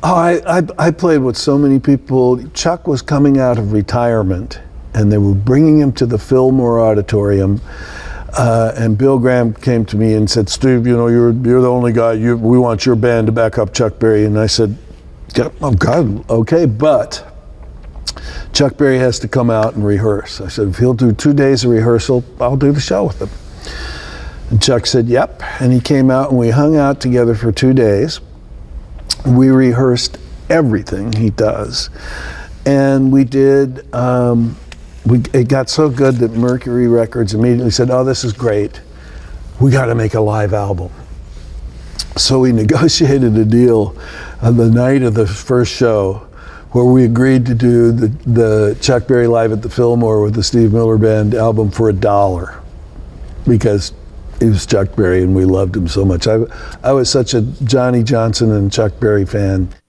Oh, I played with so many people. Chuck was coming out of retirement, and they were bringing him to the Fillmore Auditorium. And Bill Graham came to me and said, "Steve, you know, you're the only guy. We want your band to back up Chuck Berry." And I said, "Oh God, okay, but Chuck Berry has to come out and rehearse." I said, "If he'll do 2 days of rehearsal, I'll do the show with him." And Chuck said, "Yep." And he came out, and we hung out together for 2 days. We rehearsed everything he does, and we did. It got so good that Mercury Records immediately said, "Oh, this is great. We got to make a live album." So we negotiated a deal on the night of the first show where we agreed to do the Chuck Berry Live at the Fillmore with the Steve Miller Band album for $1, because he was Chuck Berry and we loved him so much. I was such a Johnny Johnson and Chuck Berry fan.